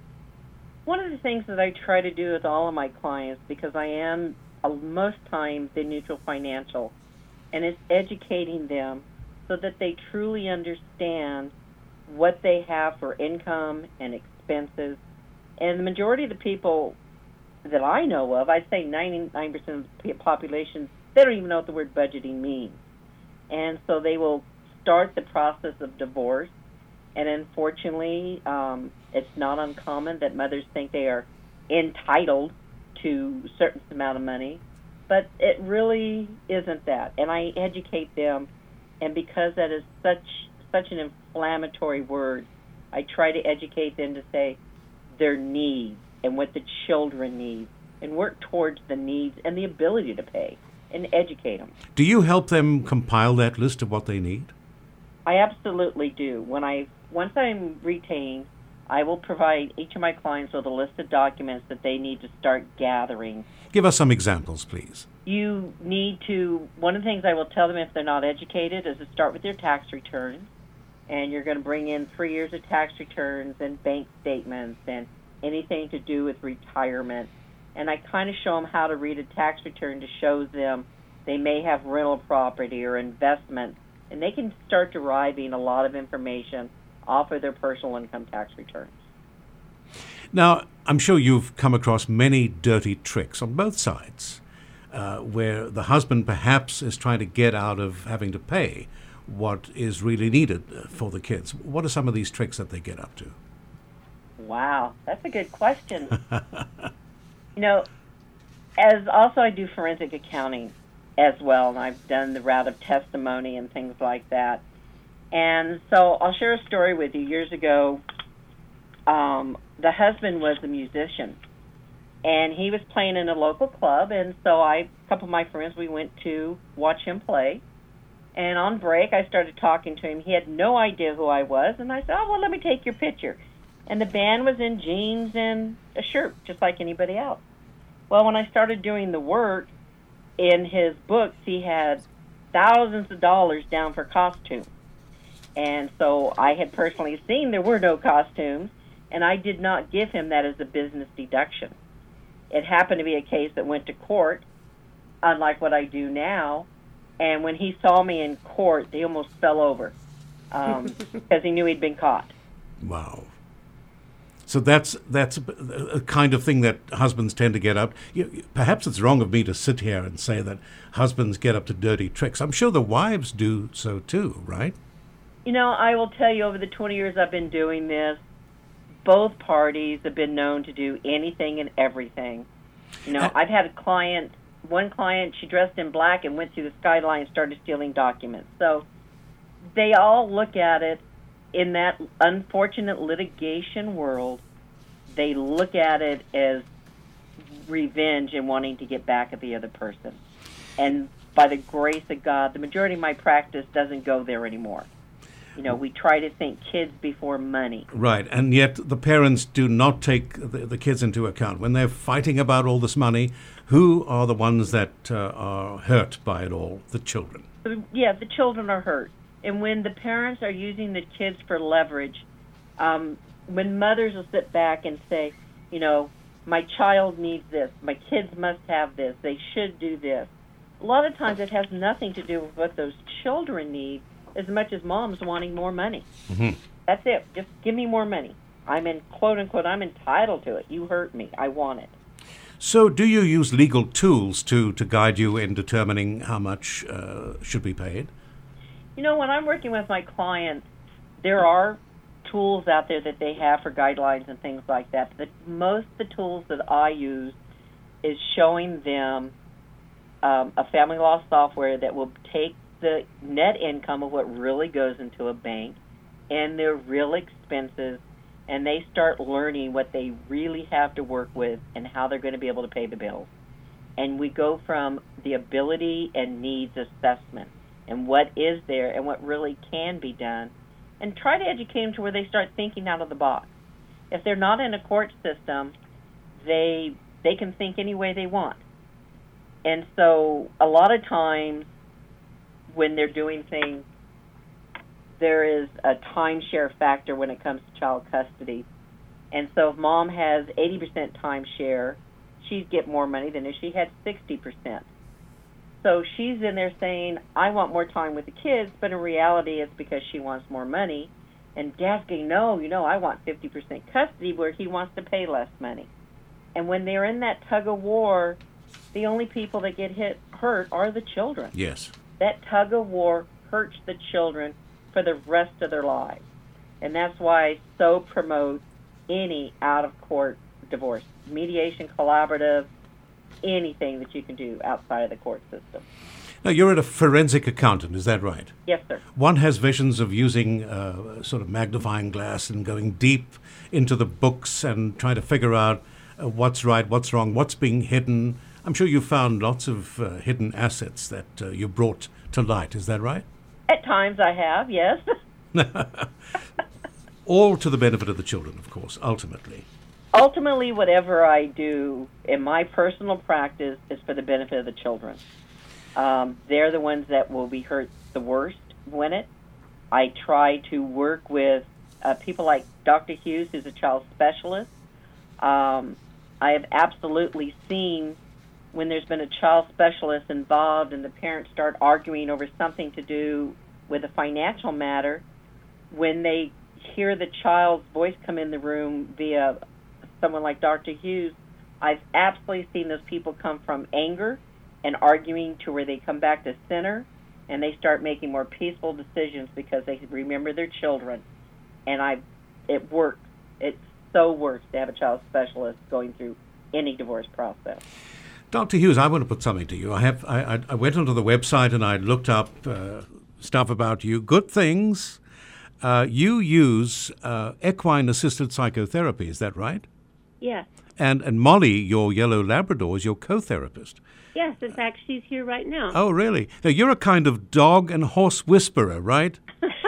One of the things that I try to do with all of my clients, because I am uh, most times the neutral financial, and it's educating them so that they truly understand what they have for income and expenses. And the majority of the people that I know of, I'd say ninety-nine percent of the population, they don't even know what the word budgeting means. And so they will start the process of divorce. And unfortunately, um, it's not uncommon that mothers think they are entitled to a certain amount of money, but it really isn't that. And I educate them, and because that is such such an inflammatory word, I try to educate them to say their needs and what the children need, and work towards the needs and the ability to pay, and educate them. Do you help them compile that list of what they need? I absolutely do. When I once I'm retained, I will provide each of my clients with a list of documents that they need to start gathering. Give us some examples, please. You need to, one of the things I will tell them if they're not educated is to start with their tax returns. And you're going to bring in three years of tax returns and bank statements and anything to do with retirement. And I kind of show them how to read a tax return to show them they may have rental property or investment, and they can start deriving a lot of information off of their personal income tax returns. Now, I'm sure you've come across many dirty tricks on both sides, uh, where the husband perhaps is trying to get out of having to pay what is really needed for the kids. What are some of these tricks that they get up to? Wow, that's a good question. You know, as also I do forensic accounting as well, and I've done the route of testimony and things like that. And so I'll share a story with you. Years ago, um, the husband was a musician, and he was playing in a local club, and so I, a couple of my friends, we went to watch him play. And on break, I started talking to him. He had no idea who I was, and I said, oh, well, let me take your picture. And the band was in jeans and a shirt, just like anybody else. Well, when I started doing the work, in his books, he had thousands of dollars down for costumes. And so I had personally seen there were no costumes, and I did not give him that as a business deduction. It happened to be a case that went to court, unlike what I do now. And when he saw me in court, he almost fell over um, because he knew he'd been caught. Wow. So that's that's a kind of thing that husbands tend to get up. You, perhaps it's wrong of me to sit here and say that husbands get up to dirty tricks. I'm sure the wives do so too, right? You know, I will tell you, over the twenty years I've been doing this, both parties have been known to do anything and everything. You know, uh, I've had a client... One client, she dressed in black and went through the skyline and started stealing documents. So they all look at it in that unfortunate litigation world. They look at it as revenge and wanting to get back at the other person. And by the grace of God, the majority of my practice doesn't go there anymore. You know, we try to think kids before money. Right, and yet the parents do not take the, the kids into account. When they're fighting about all this money, who are the ones that uh, are hurt by it all? The children. Yeah, the children are hurt. And when the parents are using the kids for leverage, um, when mothers will sit back and say, you know, my child needs this, my kids must have this, they should do this. A lot of times it has nothing to do with what those children need, as much as mom's wanting more money. Mm-hmm. That's it. Just give me more money. I'm in, quote unquote, I'm entitled to it. You hurt me. I want it. So do you use legal tools to, to guide you in determining how much uh, should be paid? You know, when I'm working with my clients, there are tools out there that they have for guidelines and things like that. But most of the tools that I use is showing them um, a family law software that will take the net income of what really goes into a bank and their real expenses, and they start learning what they really have to work with and how they're going to be able to pay the bills. And we go from the ability and needs assessment and what is there and what really can be done, and try to educate them to where they start thinking out of the box. If they're not in a court system, they they can think any way they want. And so a lot of times when they're doing things, there is a timeshare factor when it comes to child custody. And so if mom has eighty percent timeshare, she'd get more money than if she had sixty percent. So she's in there saying, I want more time with the kids, but in reality it's because she wants more money. And dad's going, no, you know, I want fifty percent custody, where he wants to pay less money. And when they're in that tug of war, the only people that get hit hurt are the children. Yes. That tug of war hurts the children for the rest of their lives. And that's why I so promote any out-of-court divorce, mediation, collaborative, anything that you can do outside of the court system. Now, you're a forensic accountant, is that right? Yes, sir. One has visions of using uh, sort of magnifying glass and going deep into the books and trying to figure out uh, what's right, what's wrong, what's being hidden. I'm sure you found lots of uh, hidden assets that uh, you brought to light, is that right? At times I have, yes. All to the benefit of the children, of course, ultimately. Ultimately, whatever I do in my personal practice is for the benefit of the children. Um, they're the ones that will be hurt the worst when it. I try to work with uh, people like Doctor Hughes, who's a child specialist. Um, I have absolutely seen when there's been a child specialist involved and the parents start arguing over something to do with a financial matter, when they hear the child's voice come in the room via someone like Doctor Hughes, I've absolutely seen those people come from anger and arguing to where they come back to center and they start making more peaceful decisions because they remember their children. And I, it works. It so works to have a child specialist going through any divorce process. Doctor Hughes, I want to put something to you. I have. I, I went onto the website and I looked up uh, stuff about you. Good things. Uh, you use uh, equine-assisted psychotherapy. Is that right? Yes. And and Molly, your yellow Labrador, is your co-therapist. Yes, in fact, she's here right now. Oh, really? Now, you're a kind of dog and horse whisperer, right?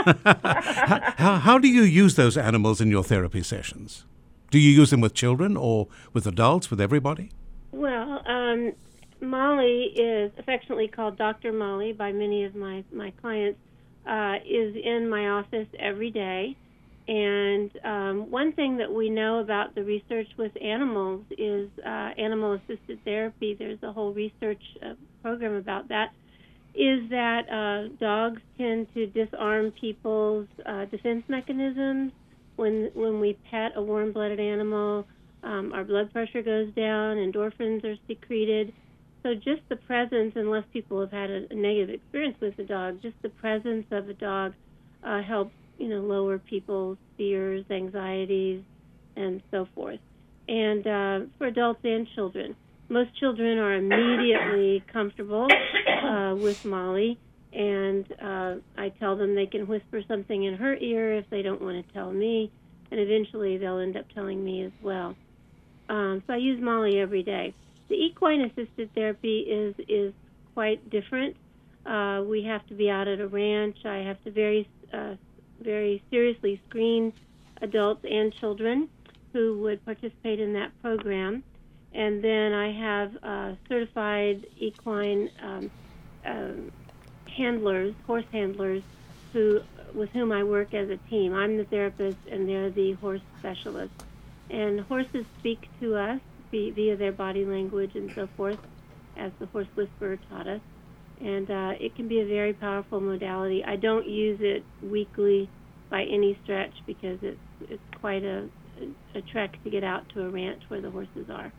how, how, how do you use those animals in your therapy sessions? Do you use them with children or with adults, with everybody? Well, um, Molly is affectionately called Doctor Molly by many of my, my clients, uh, is in my office every day. And um, one thing that we know about the research with animals is uh, animal-assisted therapy. There's a whole research uh, program about that, is that uh, dogs tend to disarm people's uh, defense mechanisms. When, when we pet a warm-blooded animal, um, our blood pressure goes down, endorphins are secreted. So just the presence, unless people have had a, a negative experience with a dog, just the presence of a dog uh, helps you know, lower people's fears, anxieties, and so forth. And uh, for adults and children. Most children are immediately comfortable uh, with Molly, and uh, I tell them they can whisper something in her ear if they don't want to tell me, and eventually they'll end up telling me as well. Um, so I use Molly every day. The equine-assisted therapy is, is quite different. Uh, we have to be out at a ranch. I have to very uh, very seriously screen adults and children who would participate in that program. And then I have uh, certified equine um, um, handlers, horse handlers, who with whom I work as a team. I'm the therapist and they're the horse specialists. And horses speak to us via their body language and so forth, as the horse whisperer taught us. And uh, it can be a very powerful modality. I don't use it weekly by any stretch because it's it's quite a, a, a trek to get out to a ranch where the horses are.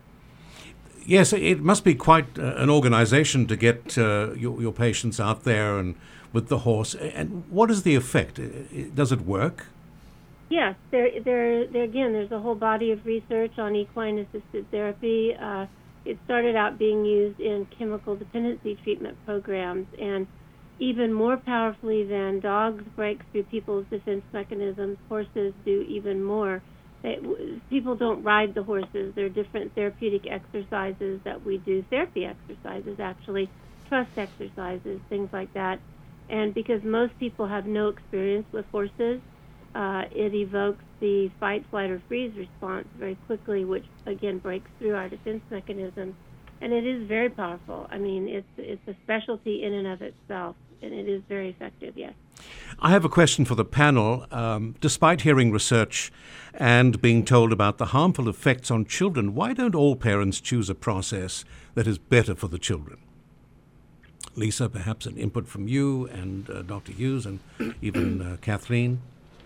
Yes, it must be quite uh, an organization to get uh, your, your patients out there and with the horse. And what is the effect? Does it work? Yes, there, there, there again, there's a whole body of research on equine-assisted therapy. Uh, it started out being used in chemical dependency treatment programs, and even more powerfully than dogs break through people's defense mechanisms, horses do even more. They, w- people don't ride the horses. There are different therapeutic exercises that we do, therapy exercises actually, trust exercises, things like that. And because most people have no experience with horses, uh, it evokes the fight, flight, or freeze response very quickly, which again breaks through our defense mechanisms. And it is very powerful. I mean, it's it's a specialty in and of itself, and it is very effective, yes. I have a question for the panel. Um, despite hearing research and being told about the harmful effects on children, why don't all parents choose a process that is better for the children? Lisa, perhaps an input from you and uh, Doctor Hughes and even uh, Kathleen?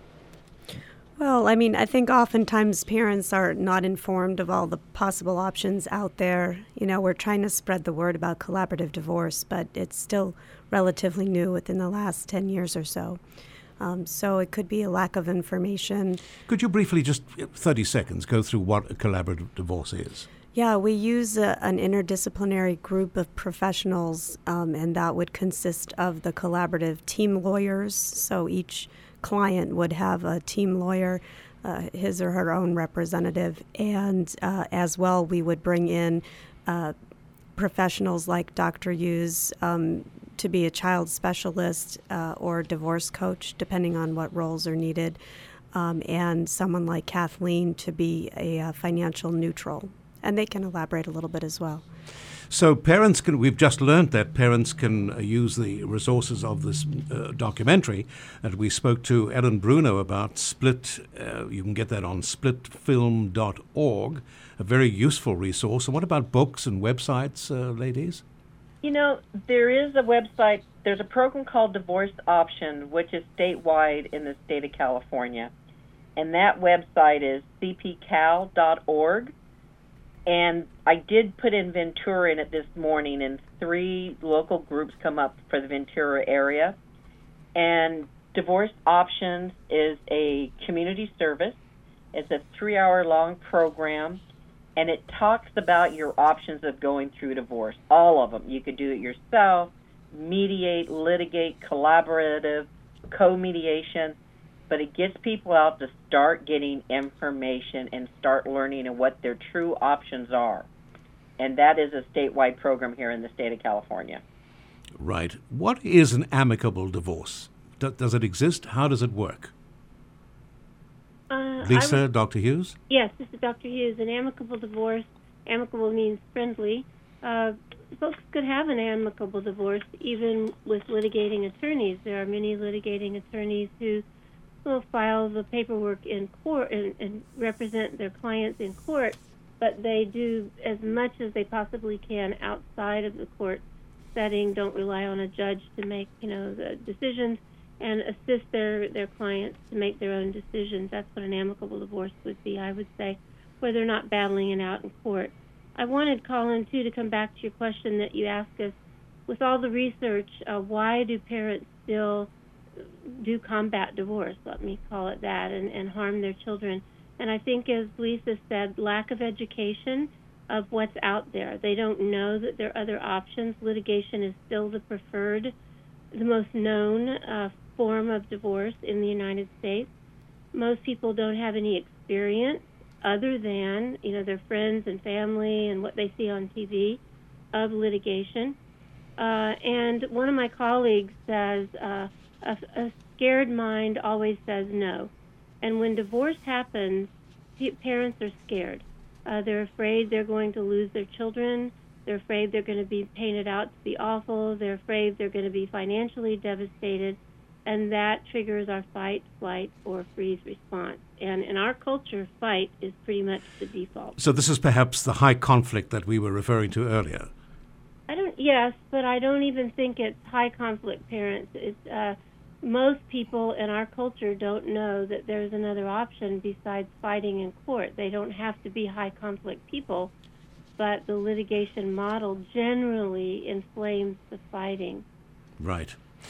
Well, I mean, I think oftentimes parents are not informed of all the possible options out there. You know, we're trying to spread the word about collaborative divorce, but it's still relatively new within the last ten years or so. Um, so it could be a lack of information. Could you briefly, just thirty seconds, go through what a collaborative divorce is? Yeah, we use a, an interdisciplinary group of professionals, um, and that would consist of the collaborative team lawyers. So each client would have a team lawyer, uh, his or her own representative, and uh, as well we would bring in uh, professionals like Doctor Hughes um, to be a child specialist uh, or divorce coach, depending on what roles are needed, um, and someone like Kathleen to be a uh, financial neutral. And they can elaborate a little bit as well. So parents can, we've just learned that parents can uh, use the resources of this uh, documentary. And we spoke to Ellen Bruno about Split. Uh, you can get that on split film dot org, a very useful resource. And what about books and websites, uh, ladies? You know, there is a website, there's a program called Divorce Option, which is statewide in the state of California. And that website is c p cal dot org. And I did put in Ventura in it this morning, and three local groups come up for the Ventura area. And Divorce Options is a community service. It's a three-hour-long program, and it talks about your options of going through divorce, all of them. You could do it yourself, mediate, litigate, collaborative, co-mediation. But it gets people out to start getting information and start learning and what their true options are. And that is a statewide program here in the state of California. Right. What is an amicable divorce? Do, does it exist? How does it work? Uh, Lisa, would, Doctor Hughes? Yes, this is Doctor Hughes. An amicable divorce, amicable means friendly. Uh, folks could have an amicable divorce even with litigating attorneys. There are many litigating attorneys who will file the paperwork in court and, and represent their clients in court, but they do as much as they possibly can outside of the court setting, don't rely on a judge to make, you know, the decisions, and assist their, their clients to make their own decisions. That's what an amicable divorce would be, I would say, where they're not battling it out in court. I wanted, Colin, too, to come back to your question that you asked us. With all the research, uh, why do parents still do combat divorce, let me call it that, and, and harm their children? And I think, as Lisa said, lack of education of what's out there. They don't know that there are other options. Litigation is still the preferred, the most known uh, form of divorce in the United States. Most people don't have any experience other than, you know, their friends and family and what they see on T V of litigation. Uh, and one of my colleagues says, uh, A, a scared mind always says no. And when divorce happens, parents are scared. Uh, they're afraid they're going to lose their children. They're afraid they're going to be painted out to be awful. They're afraid they're going to be financially devastated. And that triggers our fight, flight, or freeze response. And in our culture, fight is pretty much the default. So this is perhaps the high conflict that we were referring to earlier. I don't, yes, but I don't even think it's high conflict parents. It's, uh, most people in our culture don't know that there's another option besides fighting in court. They don't have to be high conflict people, but the litigation model generally inflames the fighting. Right.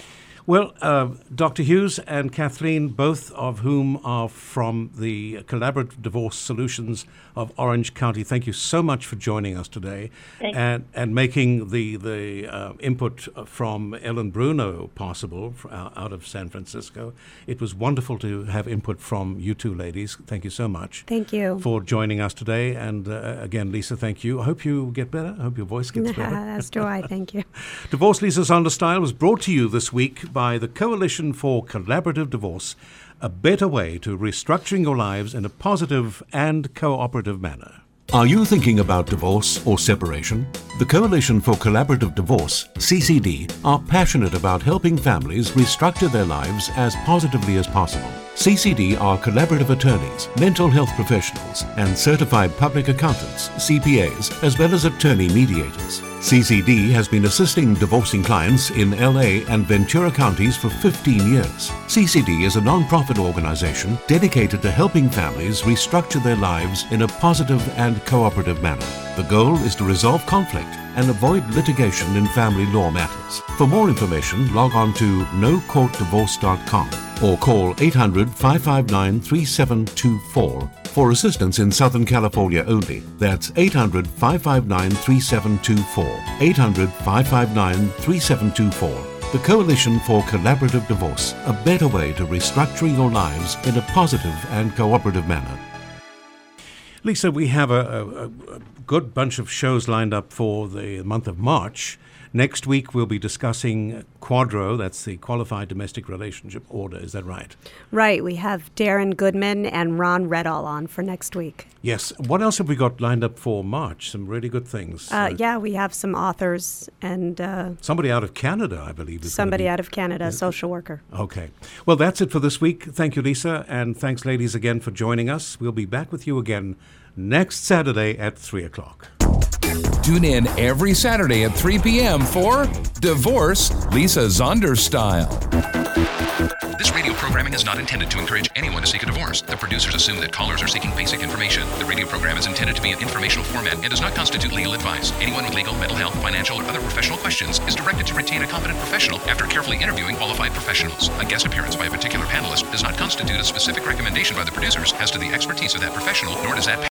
Well, uh, Doctor Hughes and Kathleen, both of whom are from the Collaborative Divorce Solutions of Orange County, thank you so much for joining us today Thank and, and making the, the uh, input from Ellen Bruno possible for, uh, out of San Francisco. It was wonderful to have input from you two ladies. Thank you so much. Thank you. For joining us today. And uh, again, Lisa, thank you. I hope you get better. I hope your voice gets better. As do I. Thank you. Divorce Lisa Zonderstyle was brought to you this week by the Coalition for Collaborative Divorce, a better way to restructuring your lives in a positive and cooperative manner. Are you thinking about divorce or separation? The Coalition for Collaborative Divorce, C C D, are passionate about helping families restructure their lives as positively as possible. C C D are collaborative attorneys, mental health professionals, and certified public accountants, C P As, as well as attorney mediators. C C D has been assisting divorcing clients in L A and Ventura counties for fifteen years. C C D is a non-profit organization dedicated to helping families restructure their lives in a positive and cooperative manner. The goal is to resolve conflict and avoid litigation in family law matters. For more information, log on to no court divorce dot com or call eight hundred, five five nine, three seven two four for assistance in Southern California only. That's eight hundred, five five nine, three seven two four. eight hundred, five five nine, three seven two four. The Coalition for Collaborative Divorce, a better way to restructuring your lives in a positive and cooperative manner. Lisa, we have a, a, a good bunch of shows lined up for the month of March. Next week, we'll be discussing Quadro, that's the Qualified Domestic Relationship Order. Is that right? Right. We have Darren Goodman and Ron Redall on for next week. Yes. What else have we got lined up for March? Some really good things. Uh, uh, yeah, we have some authors and... Uh, somebody out of Canada, I believe. Is somebody be, out of Canada, a social worker. Okay. Well, that's it for this week. Thank you, Lisa. And thanks, ladies, again for joining us. We'll be back with you again next Saturday at three o'clock. Tune in every Saturday at three p.m. for Divorce Lisa Zonderstyle. This radio programming is not intended to encourage anyone to seek a divorce. The producers assume that callers are seeking basic information. The radio program is intended to be an informational format and does not constitute legal advice. Anyone with legal, mental health, financial, or other professional questions is directed to retain a competent professional after carefully interviewing qualified professionals. A guest appearance by a particular panelist does not constitute a specific recommendation by the producers as to the expertise of that professional, nor does that